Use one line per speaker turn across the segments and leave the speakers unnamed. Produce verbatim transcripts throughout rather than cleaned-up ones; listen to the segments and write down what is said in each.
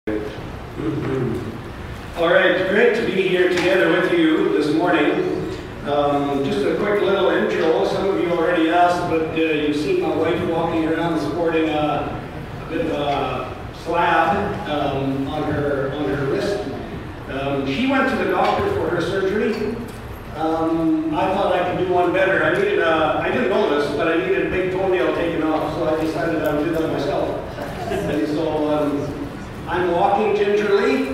All right, great to be here together with you this morning. Um, just a quick little intro. Some of you already asked, but uh, you've seen my wife walking around sporting a, a bit of a slab um, on her on her wrist. Um, she went to the doctor for her surgery. Um, I thought I could do one better. I needed a, I didn't know this, but I needed a big toenail taken off, so I decided I would do that myself. And so um, I'm walking gingerly.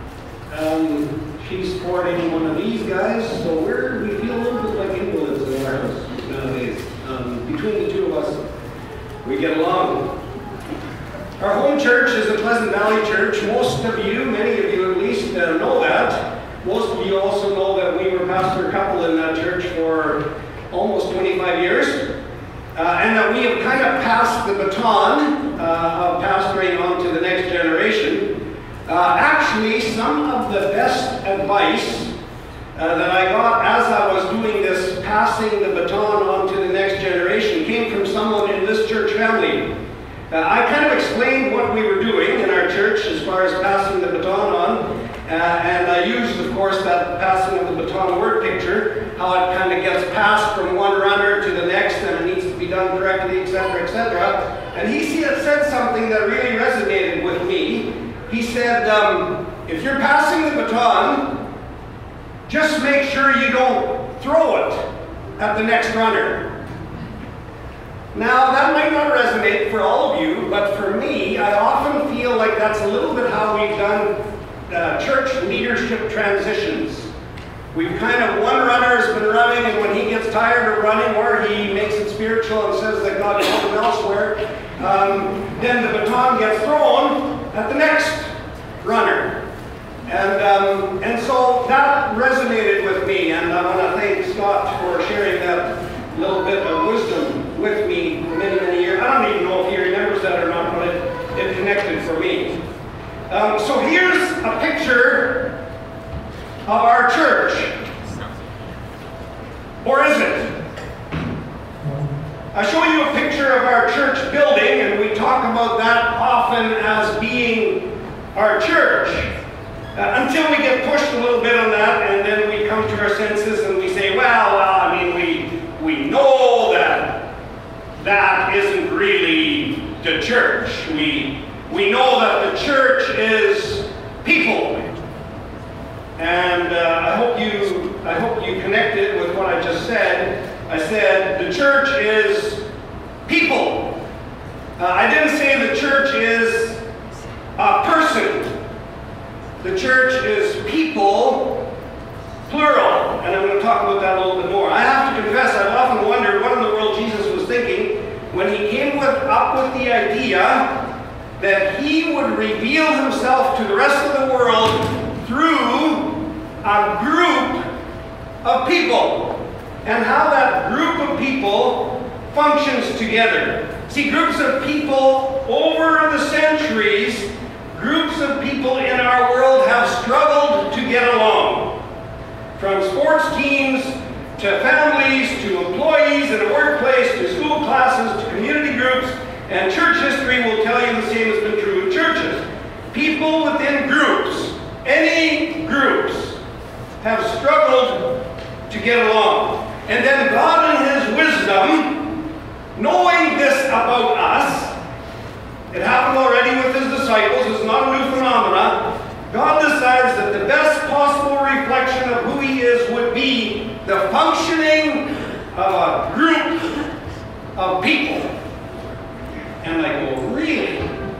Um, she's sporting one of these guys, so we're, we feel a little bit like invalids in our house nowadays. Um, between the two of us, we get along. Our home church is the Pleasant Valley Church. Most of you, many of you at least, uh, know that. Most of you also know that we were pastor couple in that church for almost twenty-five years. Uh, and that we have kind of passed the baton uh, of pastoring on to the next generation. Uh, actually, some of the best advice uh, that I got as I was doing this, passing the baton on to the next generation, came from someone in this church family. Uh, I kind of explained what we were doing in our church as far as passing the baton on, uh, and I used, of course, that passing of the baton word picture, how it kind of gets passed from one runner to the next, and it needs to be done correctly, et cetera, et cetera. And he said something that really resonated with me. He said, um, if you're passing the baton, just make sure you don't throw it at the next runner. Now, that might not resonate for all of you, but for me, I often feel like that's a little bit how we've done uh, church leadership transitions. We've kind of, one runner has been running, and when he gets tired of running, or he makes it spiritual and says that God called him elsewhere, um, then the baton gets thrown at the next runner. And, um, and so that resonated with me, and I want to thank Scott for sharing that little bit of wisdom with me for many, many years. I don't even know if he remembers that or not, but it, it connected for me. Um, so here's a picture of our church. Or is it? I show you a picture of our church building, and we talk about that often as being our church. Uh, until we get pushed a little bit on that, and then we come to our senses and we say, well, well I mean, we, we know that that isn't really the church. We, we know that the church is people. And uh, I hope you I hope you connected with what I just said. I said the church is people. Uh, I didn't say the church is a person. The church is people, plural. And I'm going to talk about that a little bit more. I have to confess, I've often wondered what in the world Jesus was thinking when he came with, up with the idea that he would reveal himself to the rest of the world through a group of people, and how that group of people functions together. See, groups of people over the centuries, groups of people in our world have struggled to get along. From sports teams to families to employees in a workplace to school classes to community groups, and church history will tell you the same has been true in churches. People within groups, any groups, have struggled to get along. And then God in his wisdom, knowing this about us, it happened already with his disciples, it's not a new phenomena, God decides that the best possible reflection of who he is would be the functioning of a group of people. And I go, really?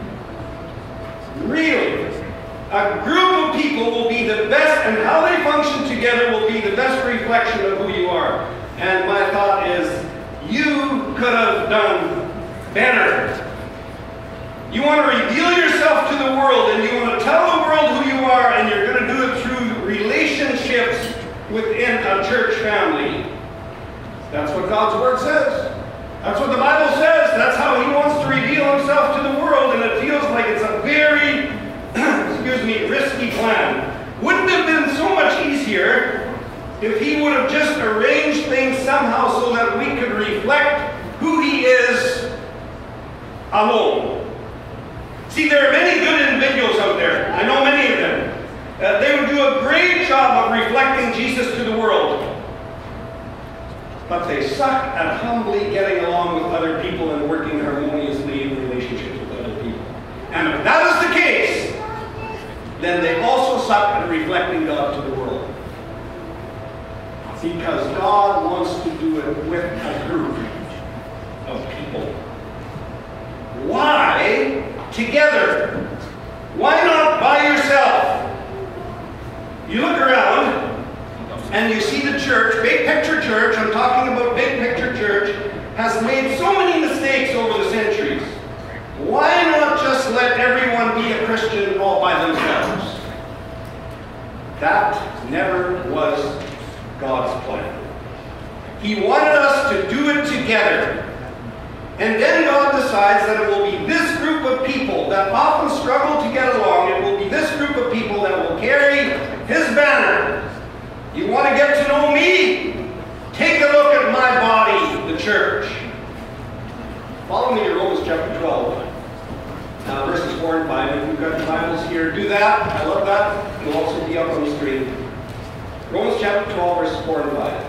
Really? A group of people will be the best, and how they function together will be the best reflection of who you are. And my thought is, you could have done better. You want to reveal yourself to the world, and you want to tell the world who you are, and you're going to do it through relationships within a church family. That's what God's Word says. That's what the Bible says. That's how he wants to reveal himself to the world, and it feels like it's a very excuse me, risky plan. Wouldn't it have been so much easier if he would have just arranged things somehow so that we could reflect who he is alone? See, there are many good individuals out there. Jesus to the world. But they suck at humbly getting along with other people and working harmoniously in relationships with other people. And if that is the case, then they also suck at reflecting God to the world. Because God wants to do it with a group of people. Why together? Why not by yourself? You look around and you see the church, big picture church, I'm talking about big picture church, has made so many mistakes over the centuries. Why not just let everyone be a Christian all by themselves? That never was God's plan. He wanted us to do it together. And then God decides that it will be this group of people that often struggle to get along. It will be this group of people that will carry His banner. You want to get to know me? Take a look at my body, the church. Follow me to Romans chapter twelve, uh, verses four and five. If you've got your Bibles here, do that. I love that. It'll also be up on the screen. Romans chapter twelve, verses four and five.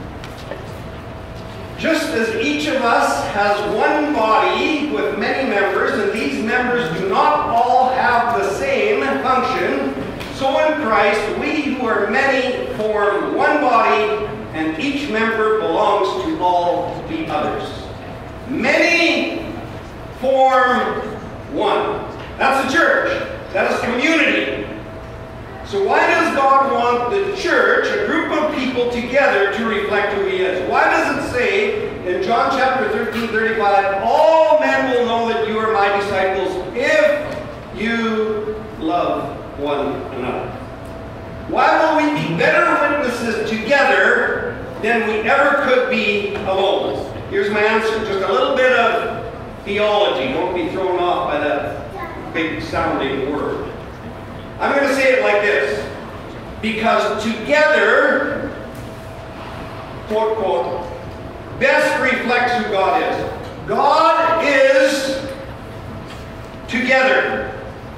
Just as each of us has one body with many members, and these members do not all have the same function, so in Christ we who are many form one body, and each member belongs to all the others. Many form one. That's the church. That is community. So why does God want the church, a group of people together, to reflect who He is? Why does it say in John chapter thirteen, thirty-five, all men will know that you are my disciples if you love one another? Why will we be better witnesses together than we ever could be alone? Here's my answer. Just a little bit of theology. Don't be thrown off by that big sounding word. I'm going to say it like this. Because together, quote, quote, best reflects who God is. God is together.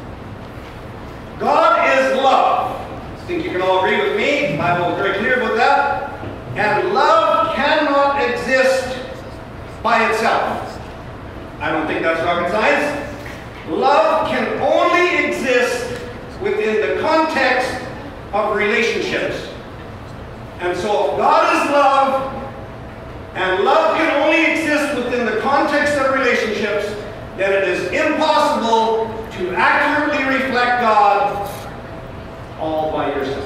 God is love. I think you can all agree with me. The Bible is very clear about that. And love cannot exist by itself. I don't think that's rocket science. Love can only exist within the context of relationships. And so if God is love, and love can only exist within the context of relationships, then it is impossible to accurately reflect God all by yourself.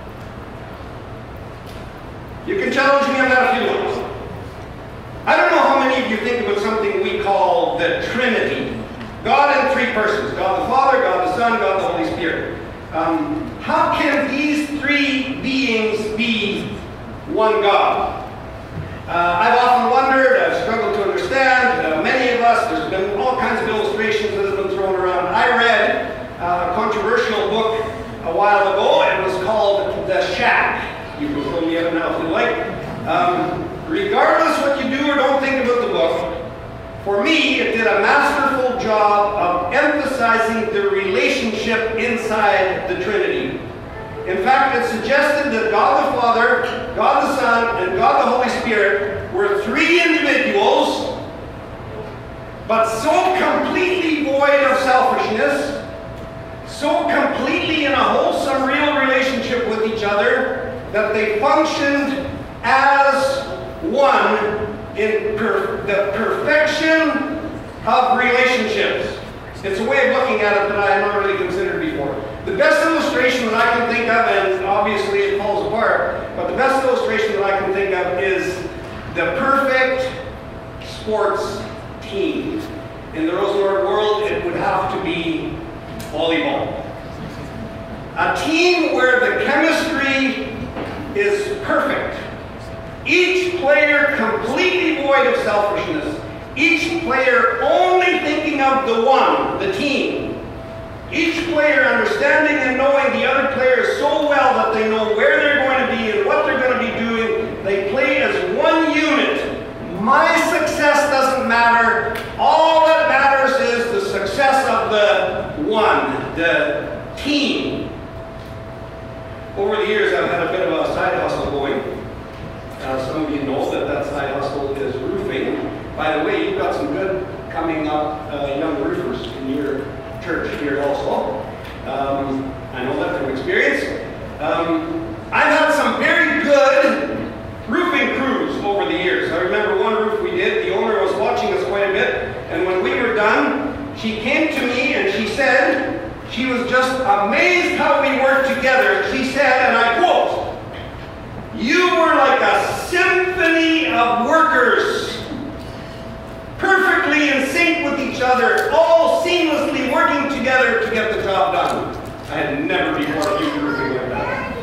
You can challenge me on that if you want. I don't know how many of you think about something we call the Trinity. God in three persons. God the Father, God the Son, God the Holy Spirit. Um, how can these three beings be one God? Uh, I've often wondered, I've struggled to understand. Uh, many of us, there's been all kinds of illustrations that have been thrown around. I read uh, a controversial book a while ago. It was called The Shack. You can throw me out now if you like. Um, regardless what you do or don't think about the book, for me, it did a masterful job of emphasizing the relationship inside the Trinity. In fact, it suggested that God the Father, God the Son, and God the Holy Spirit were three individuals, but so completely void of selfishness, so completely in a wholesome, real relationship with each other, that they functioned as one in per the perfection of relationships. It's a way of looking at it that I had not really considered before. The best illustration that I can think of, and obviously it falls apart, but the best illustration that I can think of is the perfect sports team. In the Rosenborg world, it would have to be volleyball. A team where the chemistry is perfect. Each player completely void of selfishness. Each player only thinking of the one, the team. Each player understanding and knowing the other players so well that they know where they're going to be and what they're going to be doing. They play as one unit. My success doesn't matter. All that matters is the success of the one, the team. Over the years, I've had a bit of a side hustle going. Uh, some of you know that that side hustle is roofing. By the way, you've got some good coming up uh, young roofers in your church here also. Um, I know that from experience. Um, I've had some very good roofing crews over the years. I remember one roof we did, the owner was watching us quite a bit, and when we were done, she came to me and she said, she was just amazed how we worked together. She said, and I quote, "You were like a symphony of workers, perfectly in sync with each other, all seamlessly working together to get the job done." I had never before used roofing like that.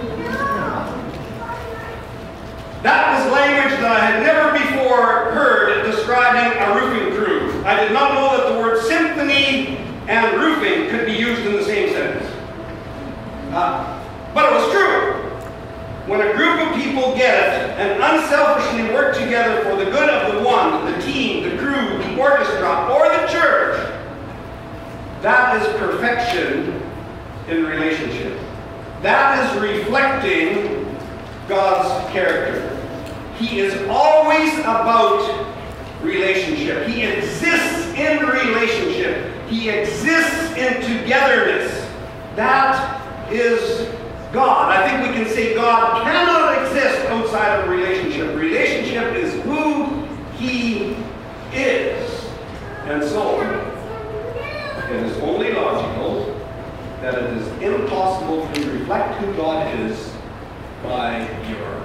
That was language that I had never before heard describing a roofing crew. I did not know that the word symphony and roofing could be used in the same sentence. Uh, but it was true. When a group of people get it and unselfishly work together for the good of the one, the team, the crew, the orchestra, or the church, that is perfection in relationship. That is reflecting God's character. He is always about relationship. He exists in relationship. He exists in togetherness. That is God. I think we can say God cannot exist outside of a relationship. Relationship is who He is. And so, it is only logical that it is impossible to reflect who God is by yourself,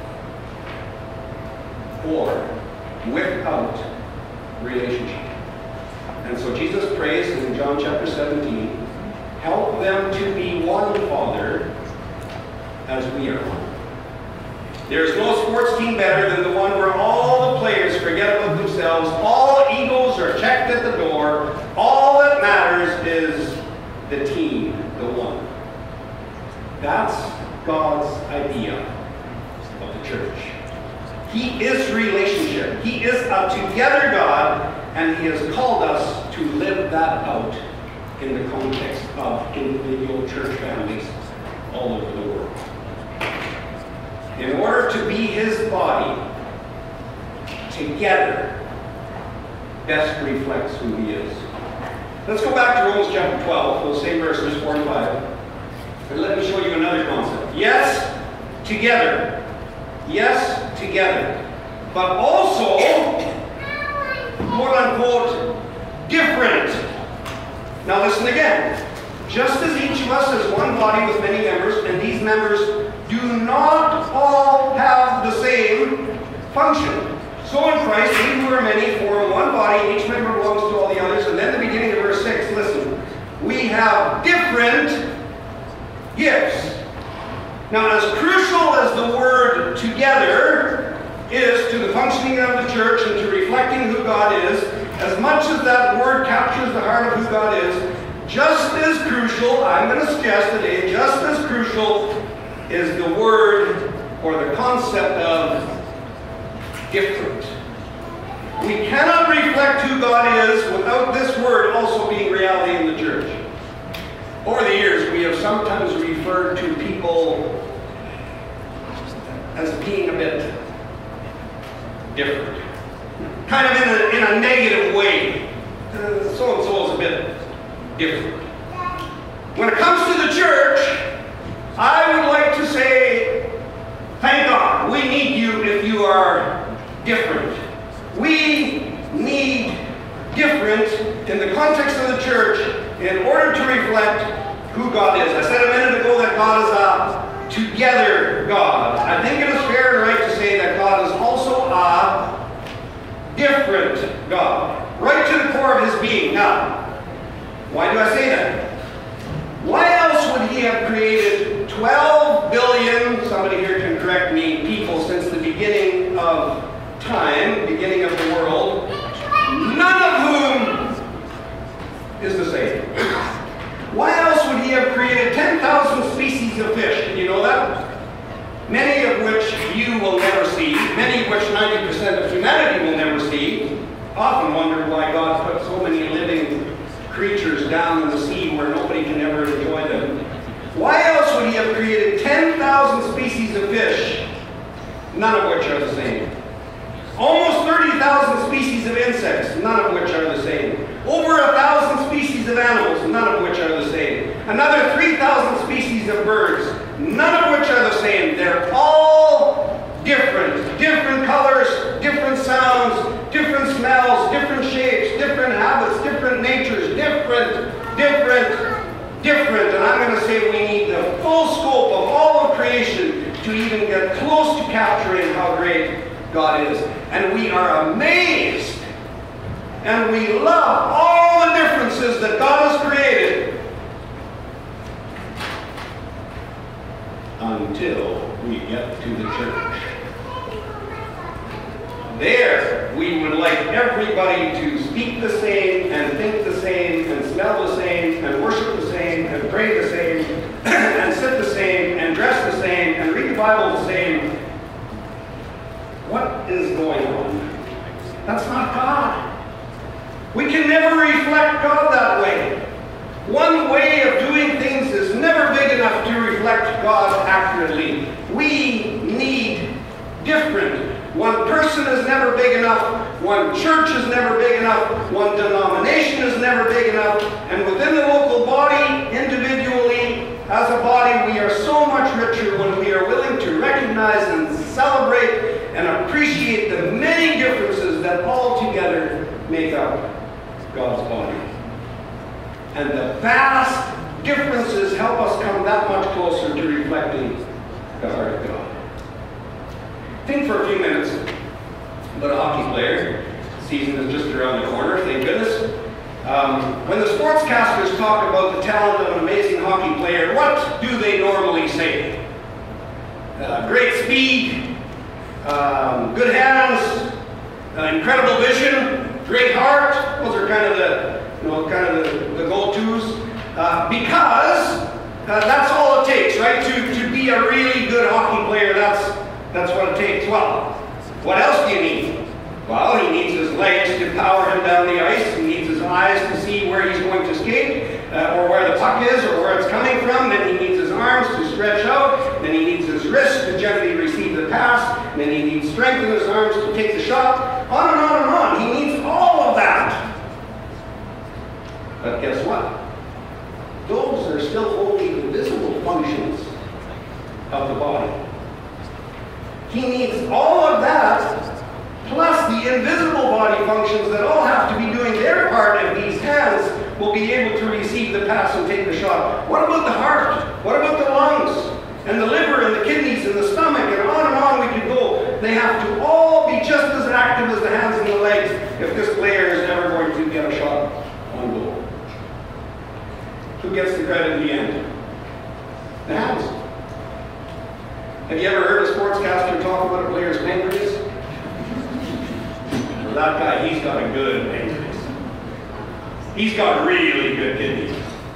or without relationship. And so Jesus prays in John chapter seventeen, help them to be one, Father, as we are one. There is no sports team better than the one where all the players forget about themselves, all egos are checked at the door, all that matters is the team, the one. That's God's idea of the church. He is relationship. He is a together God, and He has called us to live that out in the context of individual church families all over the world. In order to be His body, together best reflects who He is. Let's go back to Romans chapter twelve, those same verses, four and five. And let me show you another concept. Yes, together. Yes, together. But also, quote unquote, different. Now listen again. Just as each of us is one body with many members, and these members do not all have the same function. So in Christ, we who are many form one body, each member belongs to all the others. And then the beginning of verse six, listen. We have different gifts. Now, as crucial as the word together is to the functioning of the church and to reflecting who God is, as much as that word captures the heart of who God is, just as crucial, I'm going to suggest today, just as crucial is the word or the concept of different. We cannot reflect who God is without this word also being reality in the church. Over the years, we have sometimes referred to people as being a bit different. Kind of in a, in a negative way. Uh, so-and-so is a bit different. When it comes to the church, I would like to say, thank God, we need you if you are different. We need different in the context of the church in order to reflect who God is. I said a minute ago that God is a together God. I think it is fair and right to say that God is also a different God. Right to the core of His being. Now, why do I say that? Why else would He have created twelve billion, somebody here can correct me, people since the beginning of time, beginning of the world, none of whom is the same? Why else would He have created ten thousand species of fish? Did you know that? Many of which you will never see, many of which ninety percent of humanity will never see. Often wonder why God put so many living creatures down in the sea where nobody can ever enjoy them. Why else would He have created ten none of which are the same. Almost thirty thousand species of insects, none of which are the same. Over a thousand species of animals, none of which are the same. Another three thousand species of birds, none of which are the same. They're all different. Different colors, different sounds, different smells, different shapes, different habits, different natures, different, different, different. And I'm going to say we need the full scope of all of creation to even get close to capturing how great God is. And we are amazed and we love all the differences that God has created until we get to the church. There, we would like everybody to speak the same and think the same and smell the same and worship the same and pray the same and sit the same and dress the same and read the Bible the same. What is going on? That's not God. We can never reflect God that way. One way of doing things is never big enough to reflect God accurately. We need different. One person is never big enough. One church is never big enough. One denomination is never big enough. And within the local body, individually, as a body, we are so much richer when we are willing to recognize and celebrate and appreciate the many differences that all together make up God's body. And the vast differences help us come that much closer to reflecting the heart of God. Think for a few minutes about a hockey player. The season is just around the corner, thank goodness. Um, when the sportscasters talk about the talent of an amazing hockey player, what do they normally say? Uh, great speed, um, good hands, uh, incredible vision, great heart. Those are kind of the, you know, kind of the, the go-tos. Uh, because uh, that's all it takes, right? To, to be a really good hockey player, that's, that's what it takes. Well, what else do you need? Well, he needs his legs to power him down the ice. He needs his eyes to see where he's going to skate, uh, or where the puck is, or where it's coming from. Then he needs his arms to stretch out. Then he needs his wrists to gently receive the pass. And then he needs strength in his arms to take the shot. On and on and on. He needs all of that. But guess what? Those are still only the visible functions of the body. He needs all of that, plus the invisible body functions that all have to be doing their part if these hands will be able to receive the pass and take the shot. What about the heart? What about the lungs? And the liver and the kidneys and the stomach, and on and on we could go. They have to all be just as active as the hands and the legs if this player is ever going to get a shot on goal. Who gets the credit in the end? The hands. Have you ever heard a sportscaster talk about a player's pancreas? Well, that guy, he's got a good pancreas. He's got really good kidneys.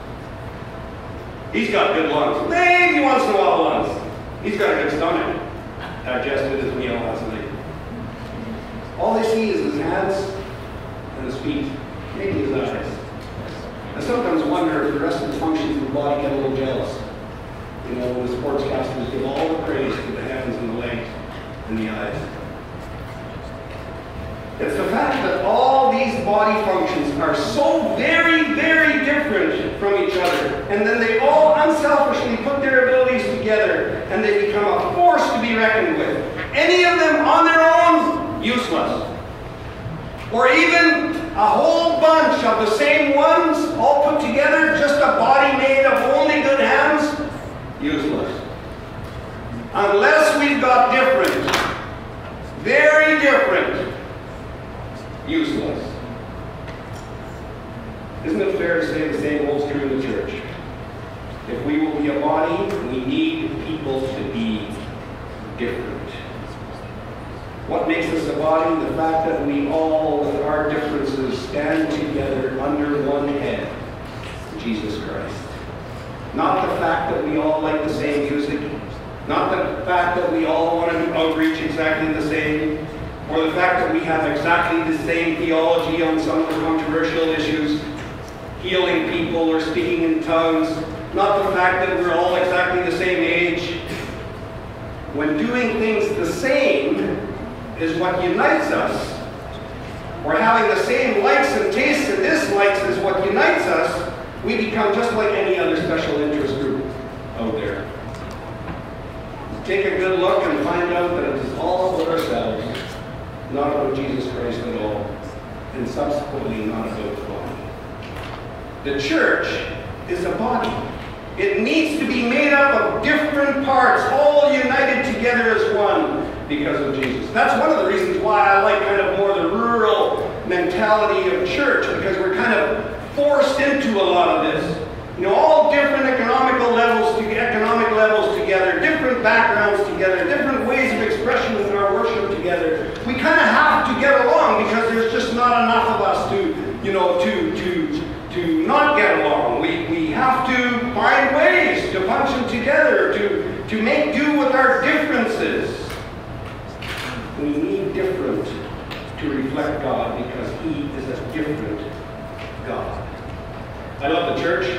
He's got good lungs. Maybe once in a while lungs. He's got a good stomach. Digested his meal last night. All they see is his hands and his feet, maybe his eyes. I sometimes wonder if the rest of the functions of the body get a little jealous. You know, when the sportscasters give all the praise to the hands and the legs and the eyes. It's the fact that all these body functions are so very, very different from each other. And then they all unselfishly put their abilities together and they become a force to be reckoned with. Any of them on their own, useless. Or even a whole bunch of the same ones all put together, just a body made of only good hands, useless. Unless we've got different, very different, useless. Isn't it fair to say the same holds true in the church? If we will be a body, we need people to be different. What makes us a body? The fact that we all, with our differences, stand together under one head, Jesus Christ. Not the fact that we all like the same music, not the fact that we all want to do outreach exactly the same, or the fact that we have exactly the same theology on some of the controversial issues, healing people or speaking in tongues, not the fact that we're all exactly the same age. when doing things the same is what unites us, or having the same likes and tastes and dislikes is what unites us, we become just like any other special interest group out there. Take a good look and find out that it is all about ourselves, not about Jesus Christ at all, and subsequently not about the body. The church is a body. It needs to be made up of different parts, all united together as one because of Jesus. That's one of the reasons why I like kind of more the rural mentality of church, because we're kind of forced into a lot of this. You know, all different economical levels, to, economic levels together, different backgrounds together, different ways of expression in our worship together. We kind of have to get along because there's just not enough of us to, you know, to to to not get along. We we have to find ways to function together, to to make do with our differences. We need different to reflect God because He is a different God. I love the church.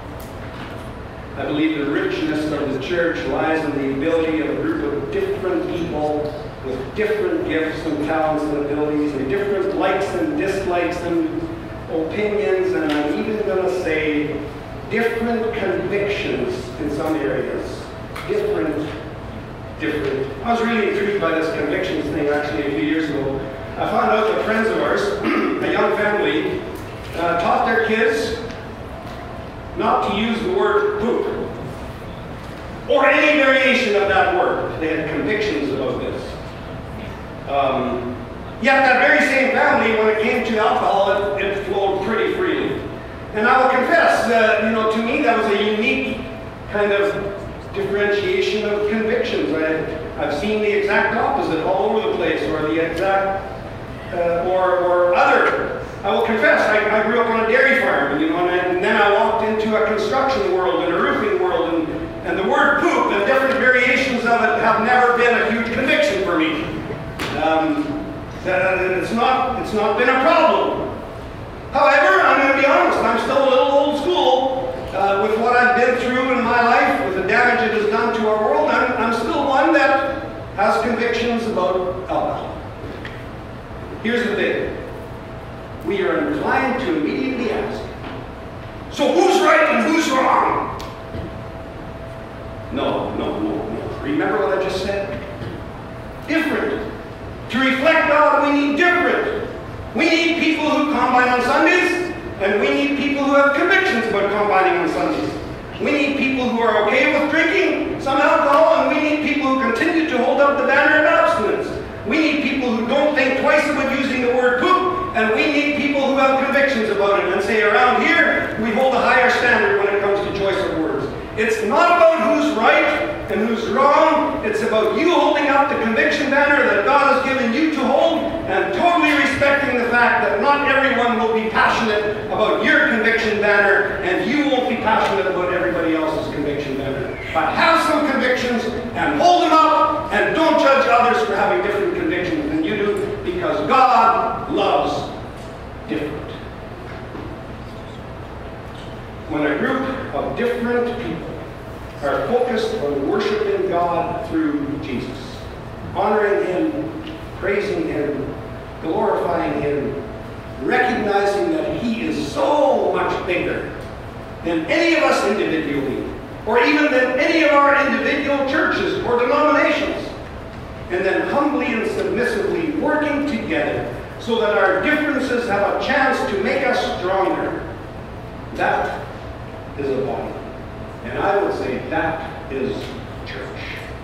I believe the richness of the church lies in the ability of a group of different people with different gifts and talents and abilities and different likes and dislikes and opinions, and I'm even going to say different convictions in some areas. Different, different. I was really intrigued by this convictions thing actually a few years ago. I found out that friends of ours, a young family, uh, taught their kids not to use the word poop, or any variation of that word. They had convictions about this. Um, yet that very same family, when it came to alcohol, it, it flowed pretty freely. And I will confess, uh, you know, to me that was a unique kind of differentiation of convictions. I, I've seen the exact opposite all over the place, or the exact, uh, or, or other. I will confess, I, I grew up on a dairy farm, you know, and, and then I walked into a construction world and a roofing world, and, and the word poop and different variations of it have never been a huge conviction for me. Um, that, it's not, it's not been a problem. However, I'm going to be honest, I'm still a little old school uh, with what I've been through in my life, with the damage it has done to our world. I'm, I'm still one that has convictions about alcohol. Here's the thing. We are inclined to immediately ask, so who's right and who's wrong? No, no, no, no. Remember what I just said? Different. To reflect God, we need different. We need people who combine on Sundays, and we need people who have convictions about combining on Sundays. We need people who are okay with drinking some alcohol, and we need people who continue to hold up the banner of abstinence. We need people who don't think twice about using the word poop, and we need people who have convictions about it and say, around here, we hold a higher standard when it comes to choice of words. It's not about who's right and who's wrong. It's about you holding up the conviction banner that God has given you to hold, and totally respecting the fact that not everyone will be passionate about your conviction banner, and you won't be passionate about everybody else's conviction banner. But have some convictions and hold them up, and don't judge others for having different convictions than you do, because God loves different. When a group of different people are focused on worshiping God through Jesus, honoring Him, praising Him, glorifying Him, recognizing that He is so much bigger than any of us individually, or even than any of our individual churches or denominations, and then humbly and submissively working together so that our differences have a chance to make us stronger. That is a body. And I would say that is church.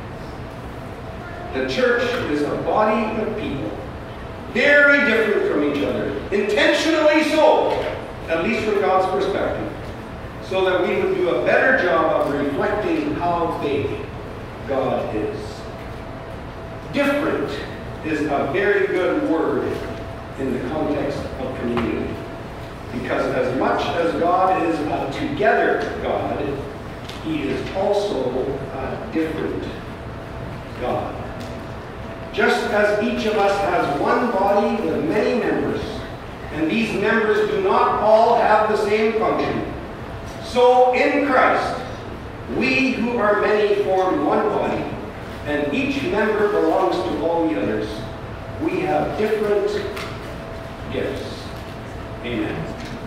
The church is a body of people, very different from each other, intentionally so, at least from God's perspective, so that we would do a better job of reflecting how big God is. Different is a very good word in the context of community. Because as much as God is a together God, He is also a different God. Just as each of us has one body with many members, and these members do not all have the same function, so in Christ, we who are many form one body, and and each member belongs to all the others. We have different gifts. Amen.